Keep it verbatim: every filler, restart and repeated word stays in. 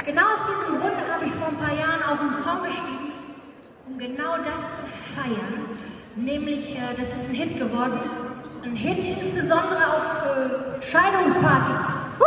Genau aus diesem Grunde habe ich vor ein paar Jahren auch einen Song geschrieben, um genau das zu feiern. Nämlich, äh, das ist ein Hit geworden. Ein Hit insbesondere auf äh, Scheidungspartys.